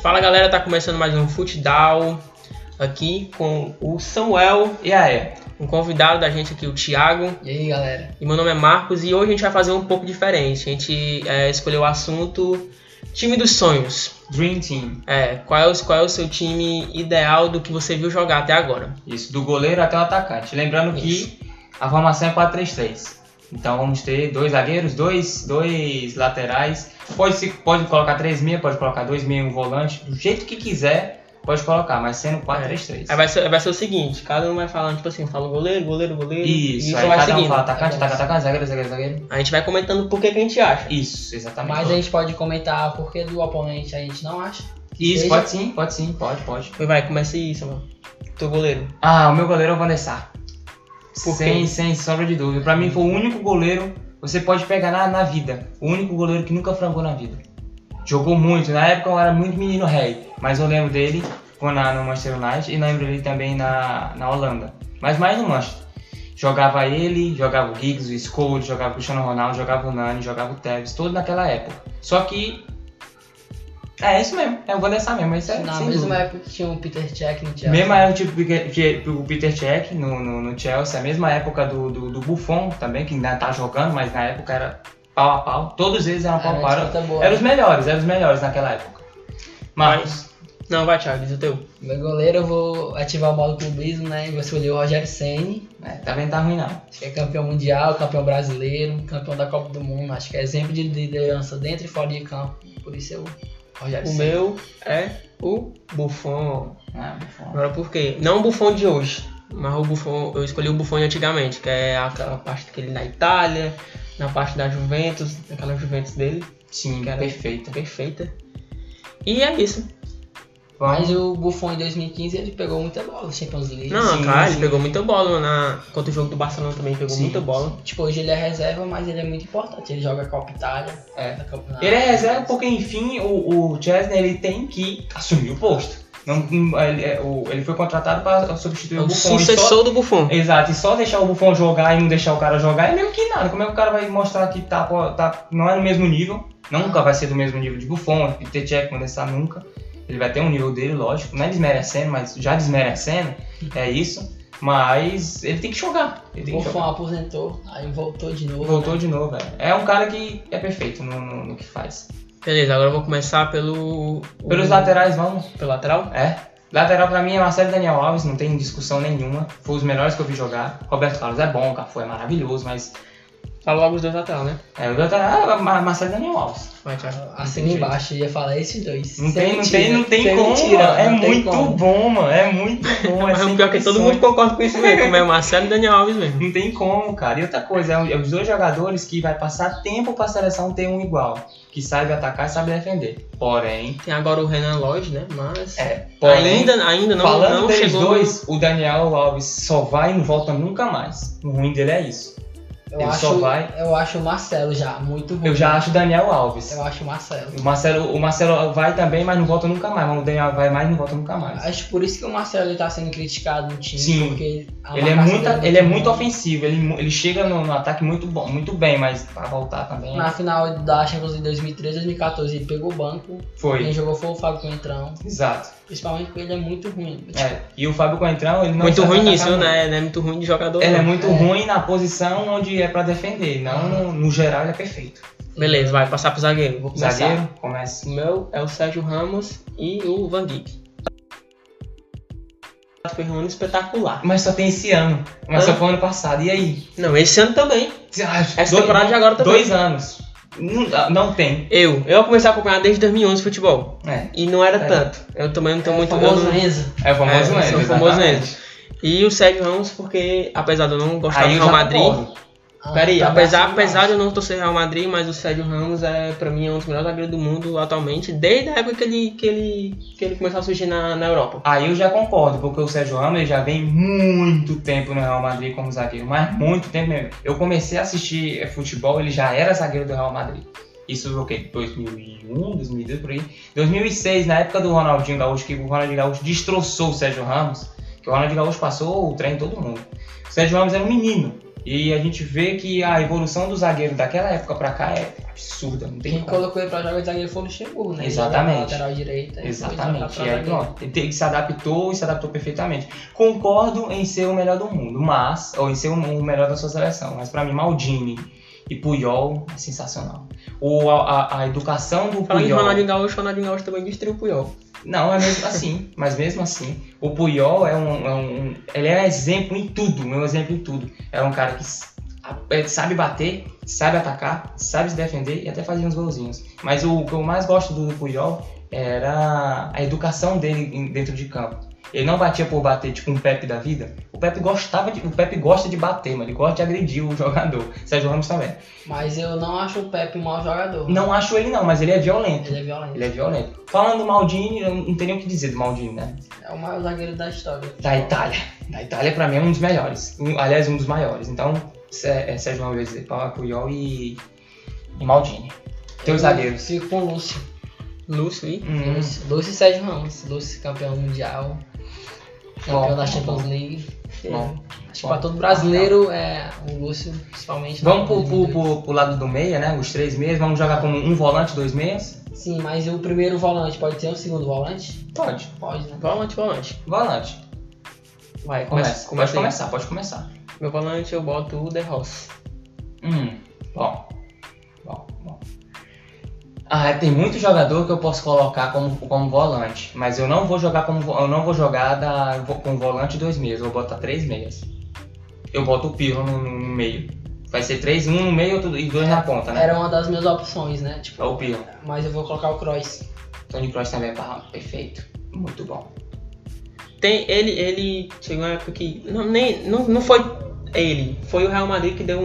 Fala galera, tá começando mais um Futedal aqui com o Samuel. E aí? Um convidado da gente aqui, o Thiago. E aí galera? E meu nome é Marcos e hoje a gente vai fazer um pouco diferente. A gente escolheu o assunto time dos sonhos. Dream Team. Qual é o seu time ideal do que você viu jogar até agora? Isso, do goleiro até o atacante. Lembrando que a formação é 4-3-3. Então vamos ter 2 zagueiros, dois laterais. Pode colocar 3 meia, pode colocar 2 meia e um volante. Do jeito que quiser, pode colocar, mas sendo 4-3-3. Aí vai ser o seguinte, cada um vai falando, tipo assim, fala goleiro. Isso, aí vai cada seguindo. um fala atacante, zagueiro. A gente vai comentando por que a gente acha. Isso, exatamente. Mas a gente pode comentar porque do oponente a gente não acha. Isso, pode sim, pode. Vai, começa isso, mano. Teu goleiro. Ah, o meu goleiro é o Van der Sar. Por quê? Sem sombra de dúvida. Pra mim foi o único goleiro, você pode pegar na vida, o único goleiro que nunca frangou na vida. Jogou muito, na época eu era muito menino rei, mas eu lembro dele no Manchester United e lembro dele também na Holanda. Mas mais no Manchester. Jogava ele, jogava o Giggs, o Scholes, jogava o Cristiano Ronaldo, jogava o Nani, jogava o Tevez, todo naquela época. Só que... é isso mesmo, eu vou dessa mesmo, isso é Na sem mesma dúvida. época que tinha o Peter Cech no Chelsea. Mesma época o Peter Cech no Chelsea, a mesma época do Buffon também, que ainda tá jogando, mas na época era pau a pau. Todos eles eram pau a pau. Eram os melhores naquela época. Mas... não, vai Thiago, diz o teu. Meu goleiro eu vou ativar o modo clubismo, né? E vou escolher o Rogério Ceni. tá vendo, tá ruim não. Acho que é campeão mundial, campeão brasileiro, campeão da Copa do Mundo. Acho que é exemplo de liderança dentro e fora de campo. Por isso eu... Rogério Ceni. O meu é o Buffon. Buffon. Agora por quê? Não o Buffon de hoje, mas o Buffon, eu escolhi o Buffon de antigamente, que é aquela parte dele na Itália, na parte da Juventus, aquela Juventus dele. Sim, que era perfeita. E é isso. Mas o Buffon em 2015 ele pegou muita bola na Champions League. Não, sim, cara, sim. ele pegou muita bola contra o jogo do Barcelona também, pegou muita bola. Tipo, hoje ele é reserva, mas ele é muito importante. Ele joga a Copa Itália. Ele é reserva porque, enfim, o Chesney ele tem que assumir o posto. Ele foi contratado para substituir o Buffon. O sucessor do Buffon. Exato, e só deixar o Buffon jogar e não deixar o cara jogar é meio que nada. Como é que o cara vai mostrar que não é no mesmo nível? Nunca vai ser do mesmo nível de Buffon, Peter Cech, Van der Sar, nunca. Ele vai ter um nível dele, lógico, não é desmerecendo, mas já desmerecendo, é isso. Mas ele tem que jogar. O Buffon aposentou, aí voltou de novo. Voltou de novo, velho. É um cara que é perfeito no que faz. Beleza, agora eu vou começar Pelos laterais, vamos. Pelo lateral? Lateral pra mim é Marcelo e Daniel Alves, não tem discussão nenhuma. Foi os melhores que eu vi jogar. Roberto Carlos é bom, Cafu é maravilhoso, mas... Fala logo os dois lateral, né? O lateral é Marcelo e Daniel Alves. Vai, Thiago. Assim embaixo, eu ia falar esses dois. Não tem como, mano. É muito bom, mano. É muito bom. Mas o pior é que todo mundo concorda com isso mesmo, como é o Marcelo e Daniel Alves mesmo. Não tem como, cara. E outra coisa, é os dois jogadores que vai passar tempo pra seleção ter um igual. Que sabe atacar e sabe defender. Porém... tem agora o Renan Lodge, né? Mas... porém, ainda não, falando não deles chegou... dois, o Daniel Alves só vai e não volta nunca mais. O ruim dele é isso. Eu acho o Marcelo já muito ruim. Eu já acho o Daniel Alves. Eu acho o Marcelo. O Marcelo vai também, mas não volta nunca mais. Mas o Daniel vai mais e não volta nunca mais. Acho por isso que o Marcelo está sendo criticado no time. Sim. Porque ele é muito ofensivo. Ele chega no ataque muito bem, mas pra voltar também... Na final da Champions League 2013, 2014, ele pegou o banco. Foi. Quem jogou foi o Fábio Coentrão. Exato. Principalmente porque ele é muito ruim. E o Fábio Coentrão, ele não... muito ruim nisso, né? Ele é muito ruim de jogador. Ele é muito ruim na posição onde é pra defender. Não, no geral, ele é perfeito. Beleza, vai passar pro zagueiro. Vou começar. Zagueiro, começa. O meu é o Sérgio Ramos e o Van Dijk. Foi um ano espetacular. Mas só tem esse ano. Mas só foi ano passado. E aí? Não, esse ano também. Essa temporada de agora também. 2 anos. Não tem. Eu comecei a acompanhar desde 2011 futebol. E não era tanto. Eu também não tô muito... O famoso Enzo. É o famoso Enzo. O famoso Enzo. E o Sérgio Ramos, porque apesar de eu não gostar do Real Madrid... Peraí, apesar de eu não torcer Real Madrid, mas o Sérgio Ramos pra mim é um dos melhores zagueiros do mundo atualmente, desde a época que ele começou a surgir na Europa. Aí eu já concordo, porque o Sérgio Ramos ele já vem muito tempo no Real Madrid como zagueiro, mas muito tempo mesmo. Eu comecei a assistir futebol, ele já era zagueiro do Real Madrid. Isso foi o quê? 2001, 2002, por aí. 2006, na época do Ronaldinho Gaúcho, que o Ronaldinho Gaúcho destroçou o Sérgio Ramos, que o Ronaldinho Gaúcho passou o trem em todo mundo. O Sérgio Ramos era um menino. E a gente vê que a evolução do zagueiro daquela época pra cá é absurda. Não tem Quem como. colocou ele pra jogar de zagueiro foi o Luxemburgo, né? Exatamente. Lateral direita. Exatamente. E aí, pronto. Ele se adaptou e se adaptou perfeitamente. Concordo em ser o melhor do mundo, ou em ser o melhor da sua seleção. Mas pra mim, Maldini e Puyol é sensacional. A educação do Falando Puyol... de Ronaldinho Gaúcho também destruiu o Puyol. Não, é mesmo assim, mas mesmo assim, o Puyol ele é um exemplo em tudo, meu exemplo em tudo. É um cara que sabe bater, sabe atacar, sabe se defender e até fazer uns golzinhos. Mas o que eu mais gosto do Puyol era a educação dele dentro de campo. Ele não batia por bater, tipo um Pepe da vida. O Pepe gosta de bater, mas ele gosta de agredir o jogador. Sérgio Ramos também. Mas eu não acho o Pepe um mau jogador. Não acho ele não, mas ele é violento. Ele é violento. Falando do Maldini, eu não tenho nem o que dizer do Maldini, né? É o maior zagueiro da história. Da Itália. Da Itália, pra mim, é um dos melhores. Aliás, um dos maiores. Então, Sérgio Ramos, Puyol e Maldini. Teus zagueiros. Fico com o Lúcio. Lúcio e? Lúcio e Sérgio Ramos. Lúcio, campeão mundial. Campeão da Champions League. Bom. Acho que pra todo brasileiro é o Lúcio, principalmente. Vamos pro lado do meia, né? Os 3 meias. Vamos jogar como um volante, 2 meias? Sim, mas o primeiro volante pode ser o segundo volante? Pode. Pode, né? Volante. Vai, Pode começar. Meu volante eu boto o De Rossi. Bom. Tem muito jogador que eu posso colocar como volante, mas eu não vou jogar com volante 2 meias, eu vou botar 3 meias. Eu boto o Pirlo no meio. Vai ser 3, 1 no meio e 2 na ponta, né? Era uma das minhas opções, né? É o Pirlo. Mas eu vou colocar o Kroos. Toni Kroos também é perfeito. Muito bom. Ele chegou uma época que não foi ele, foi o Real Madrid que deu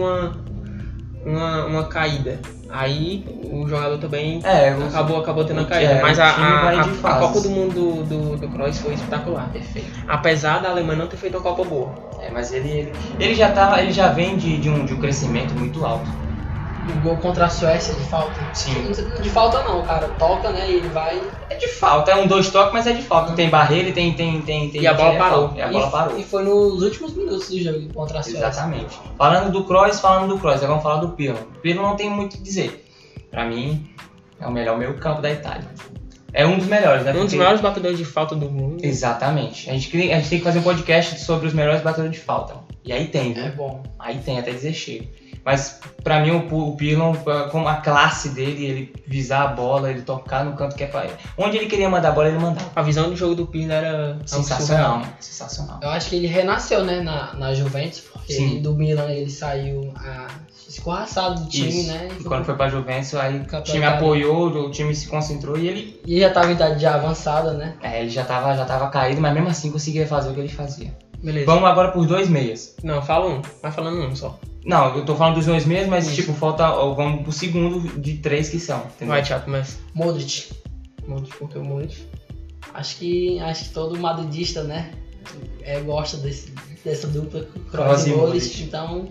uma caída. Aí o jogador também acabou tendo uma caída. Mas a Copa do Mundo do Kroos foi espetacular. Perfeito. Apesar da Alemanha não ter feito uma Copa boa. Mas ele já vem de um crescimento muito alto. O gol contra a Suécia de falta? Sim. De falta não, cara. Toca, né? E ele vai... É de falta, é 2 toques, mas é de falta. Tem barreira e tem... E a bola parou. E foi nos últimos minutos do jogo contra a Suécia. Exatamente. Falando do Kroos, agora vamos falar do Pirlo. O Pirlo não tem muito o que dizer. Pra mim, é o melhor meio campo da Itália. É um dos melhores, né? Um dos maiores batedores de falta do mundo. Exatamente. A gente tem que fazer um podcast sobre os melhores batedores de falta. E aí tem, viu? É bom. Aí tem, até dizer cheio. Mas pra mim o Pirlo, com a classe dele, ele visar a bola, ele tocar no canto que é pra ele. Onde ele queria mandar a bola, ele mandava. A visão do jogo do Pirlo era sensacional. Eu acho que ele renasceu, né, na Juventus, porque do Milan ele saiu escorraçado do time, né? E quando foi pra Juventus, aí o time apoiou, o time se concentrou e ele... E já tava em idade já avançada, né? Ele já tava caído, mas mesmo assim conseguia fazer o que ele fazia. Beleza. Vamos agora por 2 meias. Não, fala um. Vai falando um só. Não, eu tô falando dos 2 meias, mas vamos pro segundo de 3 que são. Entendeu? Vai, Thiago, começa. Modric, porque o Modric... Acho que todo madridista, né, gosta dessa dupla Kroos e Modric, então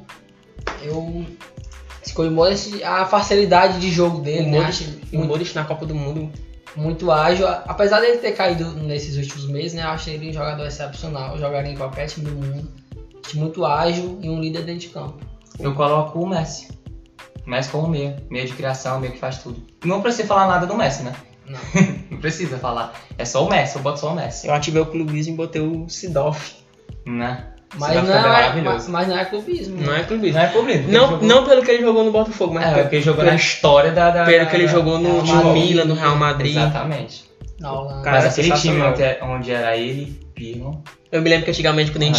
eu escolhi o Modric, a facilidade de jogo dele, né? O Modric na Copa do Mundo muito ágil, apesar dele ter caído nesses últimos meses, né, eu achei ele um jogador excepcional, jogaria em qualquer time do mundo, muito ágil e um líder dentro de campo. Eu coloco o Messi. O Messi como meia de criação, meia que faz tudo. Não precisa falar nada do Messi, né? Não. Não precisa falar. É só o Messi, eu boto só o Messi. Eu ativei o clubismo e botei o Seedorf. Né? Mas não é clubismo. Não é clubismo. Não pelo que ele jogou no Botafogo, mas pelo que ele jogou na história pelo que ele jogou no Milan, no Real Madrid. Exatamente. Na Holanda. Mas aquele time onde era ele, Pirlo. Eu me lembro que antigamente quando a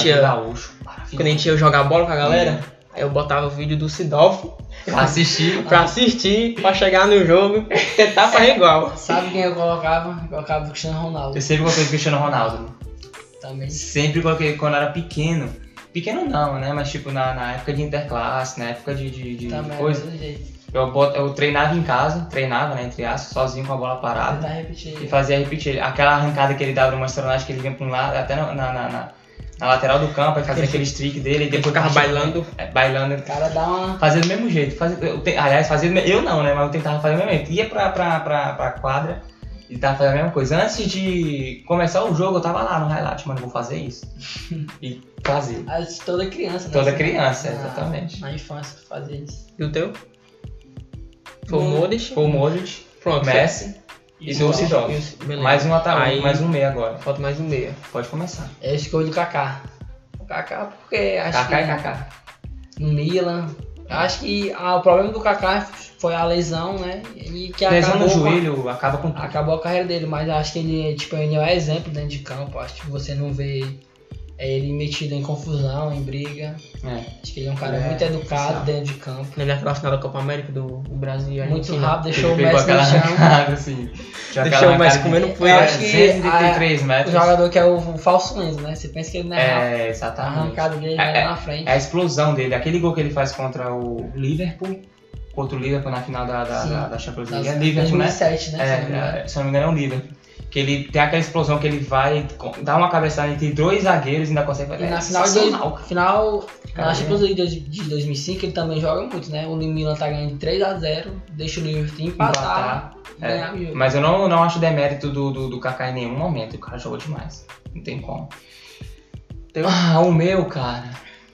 gente ia jogar bola com a galera, aí eu botava o vídeo do Seedorf pra assistir, pra chegar no jogo, tentar fazer igual. Sabe quem eu colocava? Eu colocava o Cristiano Ronaldo. Eu sempre coloquei o Cristiano Ronaldo. Também. Sempre coloquei quando era pequeno. Pequeno não, né? Mas tipo na época de interclasse, na época de coisa. Eu treinava em casa, né, entre aspas, sozinho com a bola parada. E fazia repetir. Aquela arrancada que ele dava no Manchester United, que ele vinha pra um lado, até na lateral do campo, aí fazia aquele streak dele, e depois ficava bailando. Bailando. O cara dá uma... Fazia do mesmo jeito. Eu não, né? Mas eu tentava fazer do mesmo jeito. Ia pra quadra E tava fazendo a mesma coisa. Antes de começar o jogo, eu tava lá no highlight, mano, eu vou fazer isso. E fazia. Toda criança, né? Toda criança, exatamente. Na infância, fazer isso. E o teu? Foi o Modric? Foi o Modric, Pronto. Messi e Sidorf. Mais um ataque, mais um meia agora. Falta mais um meia. Pode começar. Eu escolho o Kaká. O Kaká porque acho Kaká que... e Kaká. No Milan. Acho que o problema do Kaká foi a lesão, né? E que lesão no joelho acaba com tudo. Acabou a carreira dele, mas acho que ele é um exemplo dentro de campo. Acho que você não vê ele metido em confusão, em briga. Acho que ele é um cara muito educado dentro de campo. Ele é naquela final da Copa América do Brasil. Muito rápido, deixou o Messi no chão. Assim, deixou o Messi comendo poeira. Acho que o jogador que é o falso Enzo, né? Você pensa que ele não é rápido. Exatamente. A arrancada dele na frente. É a explosão dele. Aquele gol que ele faz contra o Liverpool. Contra o Liverpool na final da Champions League. É Liverpool, 2007, né? Se não me engano é o Liverpool. Que ele tem aquela explosão que ele vai dar uma cabeçada entre dois zagueiros e ainda consegue fazer. E na final na Champions League de 2005 ele também joga muito, né? O Milan tá ganhando 3-0, deixa o Liverpool empatar. Mas eu não acho demérito do Kaká em nenhum momento. O cara jogou demais. Não tem como. O meu, cara.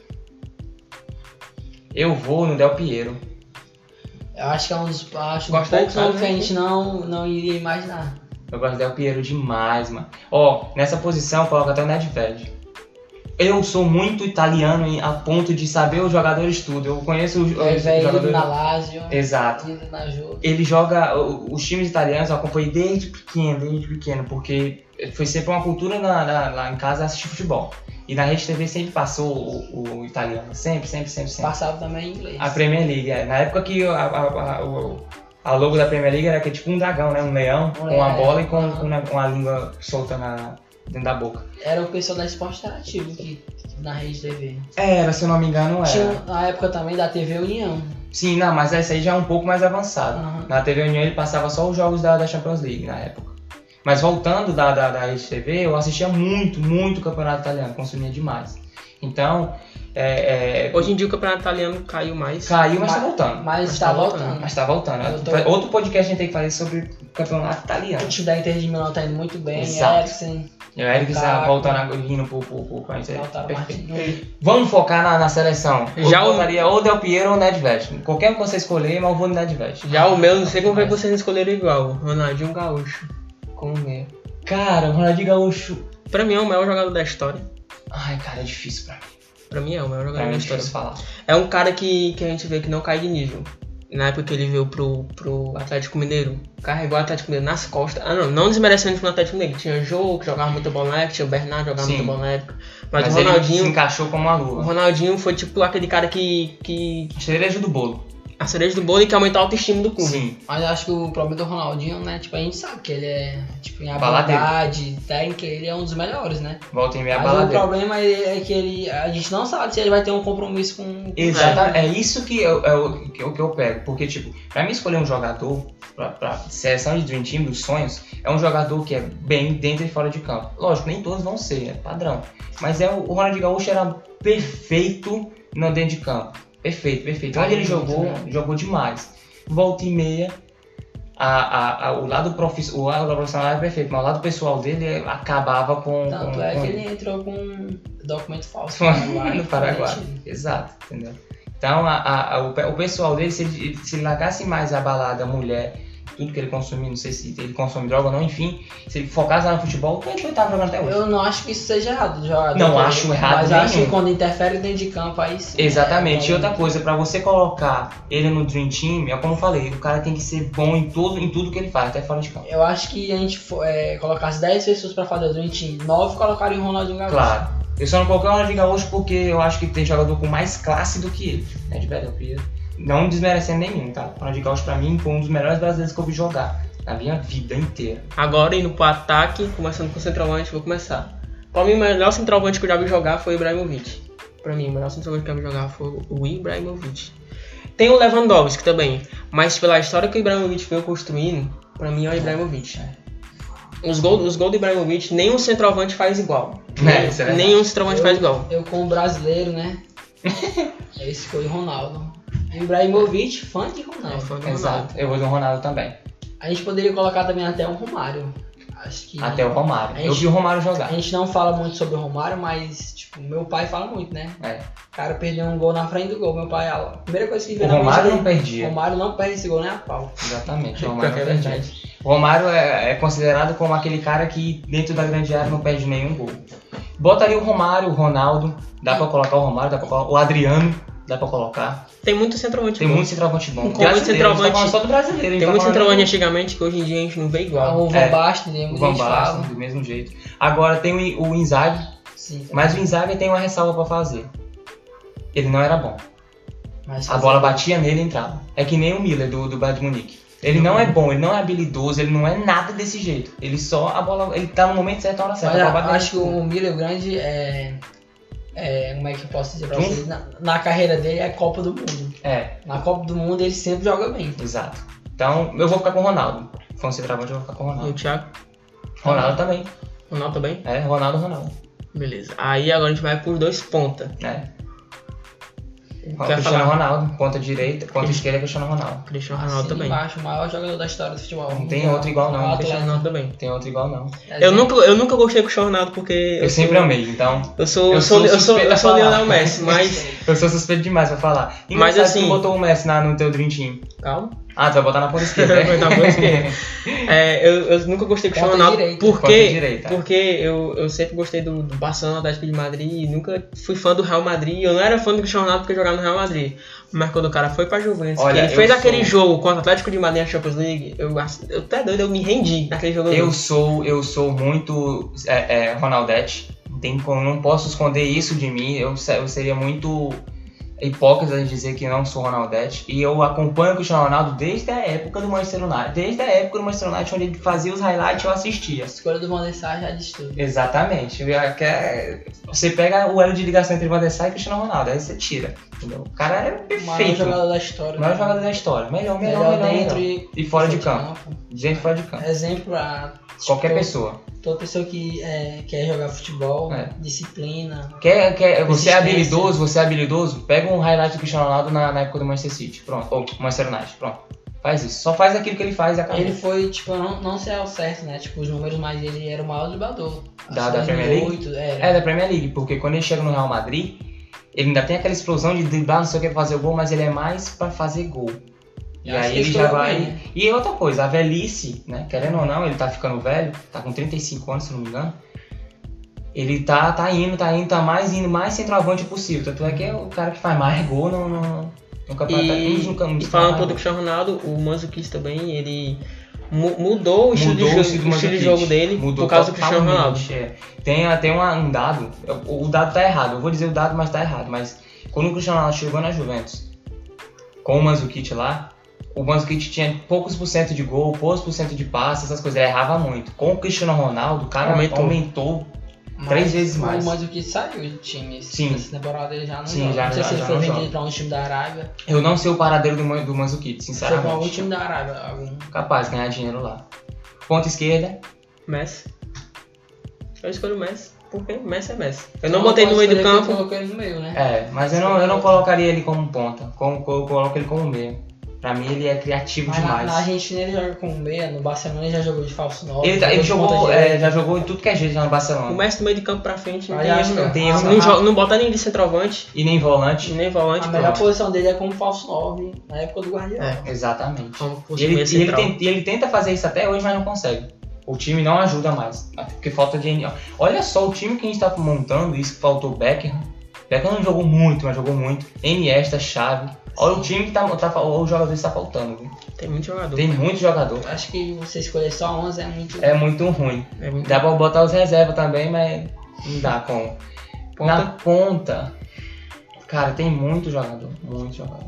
Eu vou no Del Piero. Eu acho que é um dos poucos nomes que a gente não iria imaginar. Eu gosto do Del Piero demais, mano. Nessa posição coloca até o Nedved. Eu sou muito italiano a ponto de saber os jogadores tudo. Eu conheço os jogadores. Na Lazio. Exato. Na Juve. Ele joga os times italianos, eu acompanhei desde pequeno, porque foi sempre uma cultura lá em casa assistir futebol. E na Rede TV sempre passou o italiano, sempre. Passava também em inglês. A Premier League, na época que a logo da Premier League era que tipo um dragão, né? Um leão com a bola e com a língua solta dentro da boca. Era o pessoal da Esporte Interativo que na Rede TV. Se eu não me engano, era. Tinha na época também da TV União. Sim, não, mas essa aí já é um pouco mais avançada. Na TV União ele passava só os jogos da Champions League na época. Mas voltando da Rede TV, eu assistia muito o campeonato italiano, consumia demais. Então, hoje em dia o campeonato italiano caiu mais. Caiu, mas tá voltando. Mas tá voltando. Mas tá voltando. Outro podcast a gente tem que fazer sobre o campeonato italiano. O time da Inter de Milão tá indo muito bem. Eriksen. O Eriksen tá voltando, vindo pro Vamos focar na seleção. Já eu botaria ou Del Piero ou Nedved. Qualquer um que você escolher, mas eu vou no Nedved. Já o meu, não sei como é que vocês escolheram igual. Ronaldinho Gaúcho. Como meia. Cara, o Ronaldinho Gaúcho... Pra mim é o maior jogador da história. Ai, cara, é difícil pra mim. Pra mim é o maior jogador da história. Falar. É um cara que a gente vê que não cai de nível. Na época que ele veio pro Atlético Mineiro, carregou o Atlético Mineiro nas costas. Não desmerecendo pro Atlético Mineiro. Tinha Jô, que jogava muita bola na época, tinha o Bernardo, que jogava muita bola na época. Mas o Ronaldinho... ele se encaixou como uma luva. O Ronaldinho foi tipo aquele cara que... cereja do bolo. A cereja do bolo e que aumentou a autoestima do clube. Sim. Mas eu acho que o problema do Ronaldinho, né? Tipo, a gente sabe que ele é, tipo, em habilidade técnica, ele é um dos melhores, né? Volta em meia baladeira. Mas o problema é que a gente não sabe se ele vai ter um compromisso com... Exatamente. É isso que eu pego. Porque, tipo, pra mim escolher um jogador pra seleção de Dream Team dos sonhos, é um jogador que é bem dentro e fora de campo. Lógico, nem todos vão ser, é padrão. Mas o Ronaldinho Gaúcho era perfeito dentro de campo. Perfeito. Onde ele jogou demais. Volta e meia, o lado profissional era perfeito, mas o lado pessoal dele acabava com... Tanto que ele entrou com documento falso no Paraguai. Exato, entendeu? Então, o pessoal dele, se ele largasse mais a balada, a mulher, tudo que ele consumia, não sei se ele consome droga ou não, enfim, se ele focasse no futebol, o ele tava jogando até hoje. Eu não acho que isso seja errado. Não acho errado mas nenhum. Acho que quando interfere dentro de campo, aí sim. Exatamente. E outra coisa, pra você colocar ele no Dream Team, é como eu falei, o cara tem que ser bom em tudo que ele faz, até fora de campo. Eu acho que a gente colocasse 10 pessoas pra fazer o Dream Team, 9 colocariam o Ronaldinho Gaúcho. Claro. Eu só não coloquei o Ronaldinho Gaúcho porque eu acho que tem jogador com mais classe do que ele. Del Piero. Não desmerecendo nenhum, tá? O Ronaldinho Gaúcho pra mim foi um dos melhores brasileiros que eu vi jogar na minha vida inteira. Agora indo pro ataque, começando com o centroavante, vou começar. Pra mim o melhor centroavante que eu já vi jogar foi o Ibrahimovic. Pra mim o melhor centroavante que eu já vi jogar foi o Ibrahimovic. Tem o Lewandowski também, mas pela história que o Ibrahimovic veio construindo, pra mim é o Ibrahimovic. Os gols do Ibrahimovic, nenhum centroavante faz igual. Nenhum centroavante faz igual. Eu como brasileiro, né? Esse foi o Ronaldo. Ibrahimovic, fã de Ronaldo. Exato, eu vou do Ronaldo também. A gente poderia colocar também até o Romário. Acho que até o Romário. Eu vi o Romário jogar. A gente não fala muito sobre o Romário, mas, tipo, meu pai fala muito, né? O cara perdeu um gol na frente do gol. Meu pai, a primeira coisa que vê na frente. O Romário não perdia. O Romário não perde esse gol nem a pau. Exatamente, o Romário não perdia. O Romário é considerado como aquele cara que dentro da grande área não perde nenhum gol. Botaria o Romário, o Ronaldo, dá pra colocar o Romário, dá pra colocar o Adriano, dá pra colocar. Tem muito centroavante bom. Tem muito centroavante bom. Tem muito centroavante. Só do brasileiro. Tem muito centroavante antigamente que hoje em dia a gente não vê igual. O Van Basten, o Van Basten, do mesmo jeito. Agora tem o Inzaghi, mas o Inzaghi tem uma ressalva pra fazer. Ele não era bom. A bola batia nele e entrava. É que nem o Miller do Bayern de Munique. Ele não é bom, ele não é habilidoso, ele não é nada desse jeito. Ele só, a bola, ele tá no momento certo, na hora certa. Eu acho que o Miller, o grande, como é que eu posso dizer pra vocês? Na carreira dele é Copa do Mundo. Na Copa do Mundo ele sempre joga bem. Exato. Então eu vou ficar com o Ronaldo. Se for um centroavante, eu vou ficar com o Ronaldo. E o Thiago? Ronaldo também. Ronaldo também? Ronaldo. Beleza. Aí agora a gente vai por 2 pontas. Cristiano Ronaldo, ponta direita, ponta esquerda é Cristiano Ronaldo. Cristiano Ronaldo também. Embaixo, o maior jogador da história do futebol. Não tem outro igual não. Cristiano Ronaldo também. Tem outro igual não. Eu nunca gostei do Cristiano Ronaldo porque eu sempre amei, então. Eu sou Lionel Messi, mas eu sou suspeito demais pra falar. Mas assim, tu botou o Messi no teu Dream Team. Calma. Tu vai botar na ponta esquerda. Eu nunca gostei do Cristiano Ronaldo porque eu sempre gostei do Barcelona, do Atlético de Madrid e nunca fui fã do Real Madrid. Eu não era fã do Cristiano Ronaldo porque eu jogava no Real Madrid. Mas quando o cara foi pra Juventus, ele fez aquele jogo contra o Atlético de Madrid na Champions League, eu até doido, eu me rendi naquele jogo. Eu sou muito Ronaldete. Não posso esconder isso de mim. Eu seria muito hipócrita de dizer que não sou Ronaldete. E eu acompanho o Cristiano Ronaldo desde a época do Manchester United. Desde a época do Manchester United, onde ele fazia os highlights, eu assistia. A escolha do Van der Sar já diz tudo. Exatamente. Você pega o elo de ligação entre Van der Sar e Cristiano Ronaldo, aí você tira. Entendeu? O cara é perfeito. O maior jogador da história. O maior jogador da história. Melhor dentro e fora de campo. Dentro e fora de campo. Exemplo pra qualquer pessoa. Toda pessoa que quer jogar futebol, disciplina. Você é habilidoso, pega um highlight do Cristiano Ronaldo na época do Manchester City. Pronto. Ou Manchester United. Pronto. Faz isso. Só faz aquilo que ele faz e acabou. Ele foi, não sei ao certo, né? Os números, mas ele era o maior driblador. Da Premier League? Da Premier League, porque quando ele chega no Real Madrid, ele ainda tem aquela explosão de driblar, não sei o que, pra fazer o gol, mas ele é mais pra fazer gol. E aí ele já vai... Bem. E outra coisa, a velhice, né? Querendo ou não, ele tá ficando velho, tá com 35 anos, se não me engano. Ele tá indo mais centroavante possível. Tanto é que é o cara que faz mais gol no campeonato. E falando um pouco do Cristiano Ronaldo, o Mandzukic também, ele mudou o estilo de jogo dele por causa do Cristiano Ronaldo. Tem um dado, o dado tá errado, eu vou dizer o dado, mas tá errado. Mas quando o Cristiano Ronaldo chegou na Juventus, com o Mandzukic lá, o Mandzukic tinha poucos por cento de gol, poucos por cento de passe, essas coisas, ele errava muito. Com o Cristiano Ronaldo, o cara aumentou 3 vezes mais. O Mandzukic saiu do time. Essa temporada ele já não joga. Não sei se ele foi vendido pra um time da Arábia. Eu não sei o paradeiro do Mandzukic, sinceramente. Foi pra algum time da Arábia. Capaz de ganhar dinheiro lá. Ponta esquerda. Messi. Eu escolho o Messi, porque Messi é Messi. Eu não botei no meio do campo. Eu coloquei ele no meio, né? Mas eu não colocaria ele como ponta. Eu coloco ele como meio. Pra mim ele é criativo demais. Na Argentina ele joga como meia, no Barcelona ele já jogou de falso 9. Ele já jogou em tudo que é jeito já no Barcelona. O Messi do meio de campo pra frente não bota nem de centroavante. E nem volante. A melhor posição dele é como falso 9 na época do Guardiola. Exatamente. E ele tenta fazer isso até hoje, mas não consegue. O time não ajuda mais. Porque falta de... Olha só o time que a gente tá montando, isso que faltou o Beckham. Beckham não jogou muito, mas jogou muito. Iniesta, Xavi. Olha o time que os jogadores tá faltando, viu? Tem muito jogador. Tem muito jogador. Acho que você escolher só 11 é muito... É muito ruim. Dá pra botar os reservas também, mas não dá como. Na ponta, cara, tem muito jogador. Muito jogador.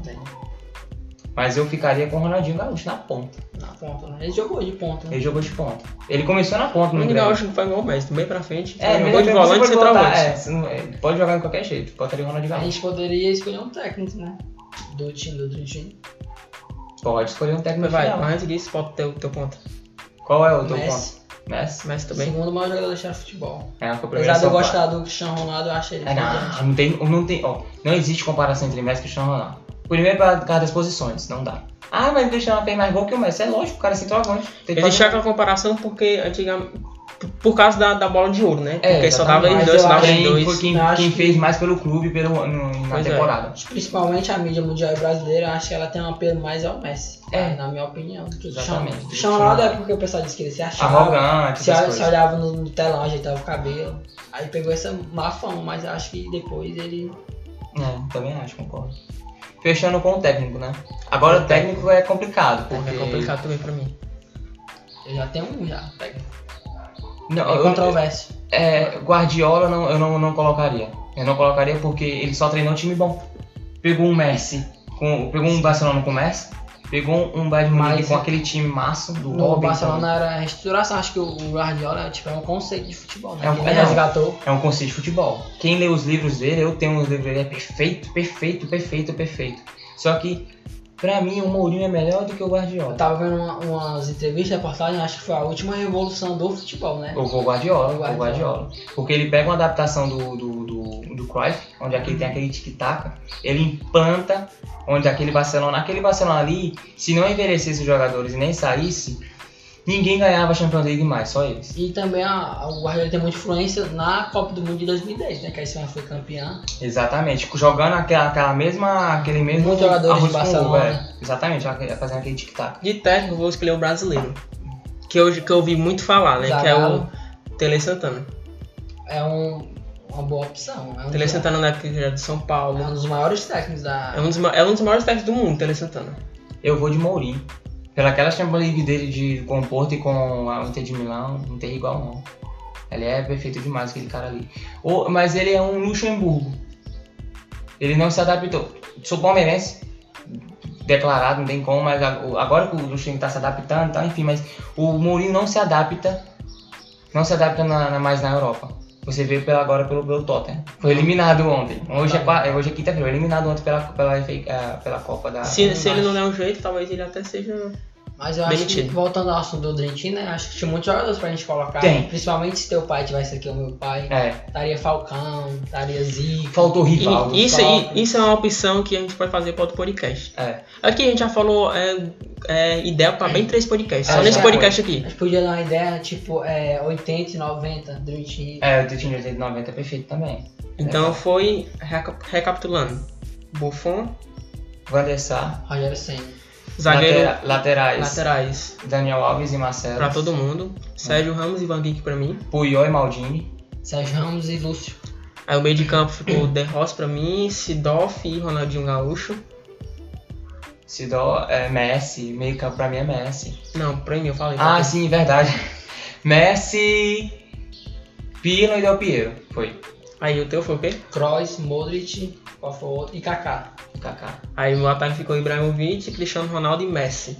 Mas eu ficaria com o Ronaldinho Gaúcho na ponta. Na ponta, né? Ele jogou de ponta. Ele jogou de ponta. Ele começou na ponta no Grêmio. O Gaúcho não foi igual o Messi, bem pra frente. Jogou de volante e centroavante. Pode jogar de qualquer jeito. Botaria o Ronaldinho Gaúcho. A gente poderia escolher um técnico, né? Do time. Pode escolher um técnico. Mas antes disso, falta o teu ponto. Qual é o teu ponto? Messi também. Segundo maior jogador da história do futebol. Apesar de eu gostar do Cristiano Ronaldo, eu acho ele não existe comparação entre Messi e Cristiano Ronaldo. Primeiro por causa das posições, não dá. Ah, mas o Cristiano fez mais gol que o Messi. É lógico, o cara é centroavante. Existe aquela comparação porque antigamente... Por causa da bola de ouro, né? Porque só dava exatamente. eles dois, só dava Quem eles dois. foi quem fez mais pelo clube na temporada. Principalmente a mídia mundial e brasileira, acho que ela tem um apelo mais ao Messi. Na minha opinião. Exatamente. O Cristiano Ronaldo é porque o pessoal disse que ele se achava. Arrogante, se olhava no telão, ajeitava o cabelo. Aí pegou essa má fama, mas acho que depois ele... também acho, concordo. Fechando com o técnico, né? Agora o técnico é complicado. Porque... É complicado também pra mim. Eu já tenho um técnico. Não, controverso. Guardiola eu não colocaria. Eu não colocaria porque ele só treinou um time bom. Pegou um Messi, pegou um Barcelona com o Messi, pegou um Bayern Munique com aquele time massa do Robin. O Barcelona era a reestruturação. Acho que o Guardiola é um conceito de futebol, né? É um conceito de futebol. Quem lê os livros dele, eu tenho os livros dele, é perfeito. Só que pra mim, o Mourinho é melhor do que o Guardiola. Eu tava vendo umas entrevistas, reportagens, acho que foi a última revolução do futebol, né? O Guardiola. Porque ele pega uma adaptação do Cruyff, onde aqui tem aquele tic-tac, ele implanta, onde aquele Barcelona ali, se não envelhecesse os jogadores e nem saísse, ninguém ganhava a Champions League mais, só eles. E também o Guardiola tem muita influência na Copa do Mundo de 2010, né? Que a Espanha foi campeã. Exatamente, jogando aquele mesmo muitos jogadores de Barcelona. Exatamente, fazendo aquele tic-tac. De técnico, vou escolher o brasileiro. Que eu ouvi muito falar, né? Zagallo. Que é o Tele Santana. É uma boa opção. Tele Santana na época que era de São Paulo. É um dos maiores técnicos da... É um dos maiores técnicos do mundo, Tele Santana. Eu vou de Mourinho. Pelaquela Champions League dele com o Porto e com a Inter de Milão, não tem igual não. Ele é perfeito demais, aquele cara ali. Mas ele é um Luxemburgo. Ele não se adaptou. Sou palmeirense, declarado, não tem como, mas agora que o Luxemburgo está se adaptando, tá, enfim, mas o Mourinho não se adapta mais na Europa. Você vê agora pelo Tottenham. Foi eliminado ontem. Hoje é quinta-feira, eliminado ontem pela Copa da... Se ele não der um jeito, talvez ele até seja... Mas eu acho que, voltando ao assunto do Dream Team, né? Acho que tinha muitos jogadores pra gente colocar. Principalmente se teu pai tivesse aqui, o meu pai. Estaria Falcão, estaria Zico. Faltou Rivaldo. Isso é uma opção que a gente pode fazer para outro podcast. Aqui a gente já falou ideia para bem 3 podcasts. Só nesse podcast aqui. A gente podia dar uma ideia, tipo, 80 e 90 Dream Team. O Dream Team de 80 e 90 é perfeito também. Então foi, recapitulando. Buffon, Van der Sar, Rogério Ceni. Zagueiro, laterais. Daniel Alves e Marcelo. Pra todo mundo. Sérgio Ramos e Van Dijk pra mim. Puyol e Maldini. Sérgio Ramos e Lúcio. Aí o meio de campo ficou De Rossi pra mim, Sidoff e Ronaldinho Gaúcho. Messi. Meio campo pra mim é Messi. Não, pra mim eu falei. Sim, verdade. Messi, Pirlo e Del Piero. Foi. Aí o teu foi o quê? Kroos, Modric, qual foi o outro? E Kaká. Aí no ataque ficou Ibrahimovic, Cristiano Ronaldo e Messi.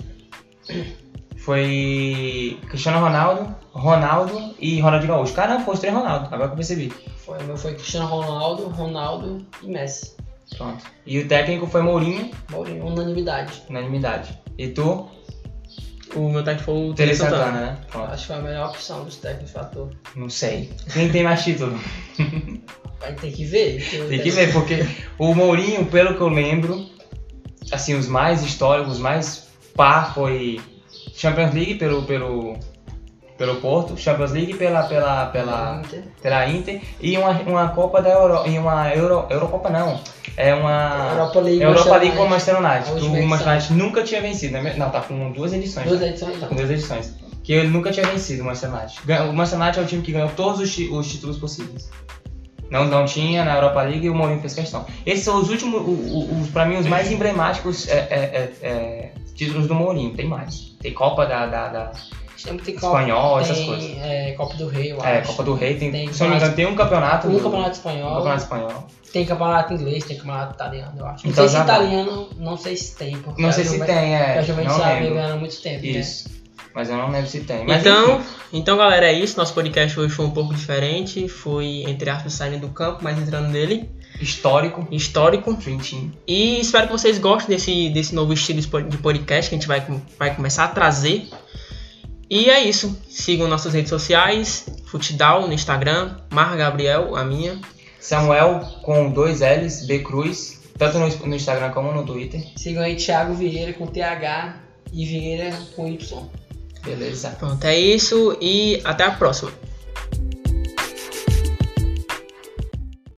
Foi Cristiano Ronaldo e Ronaldinho Gaúcho. Caramba, foi os 3 Ronaldo, agora que eu percebi. O meu foi Cristiano Ronaldo e Messi. Pronto. E o técnico foi Mourinho, unanimidade. E tu? O meu técnico foi o Tele Santana, né? Pronto. Acho que foi a melhor opção dos técnicos fator. Não sei. Quem tem mais título? Vai ter que ver. Tem que ver, porque o Mourinho, pelo que eu lembro, assim, os mais históricos, os mais foi Champions League pelo Porto, Champions League pela Inter e uma Copa da Europa, e uma Eurocopa não, uma Europa League com o Manchester United. O Manchester United nunca tinha vencido, não, tá com 2 edições. Tá com 2 edições. Que ele nunca tinha vencido o Manchester United. O Manchester United é o time que ganhou todos os títulos possíveis. Não tinha na Europa League e o Mourinho fez questão. Esses são os últimos, pra mim, os mais emblemáticos títulos do Mourinho. Tem mais. Tem Copa da Espanhol, essas coisas. Copa do Rei, eu acho. Copa do Rei. Se não me engano, tem um campeonato. Campeonato espanhol. Tem campeonato inglês, tem campeonato italiano, eu acho. Não sei se italiano, não sei se tem. Não sei se tem, a Juventus já vem ganhando há muito tempo. Isso. Né? Mas eu não lembro se tem. Mas então, galera, é isso. Nosso podcast hoje foi um pouco diferente. Foi, entre aspas, saindo do campo, mas entrando nele. Histórico. Dream Team. E espero que vocês gostem desse novo estilo de podcast que a gente vai começar a trazer. E é isso. Sigam nossas redes sociais. Futidal no Instagram. Mar Gabriel, a minha. Samuel com 2 L's, B Cruz. tanto no Instagram como no Twitter. Sigam aí Thiago Vieira com TH e Vieira com Y. Beleza. Pronto, é isso e até a próxima.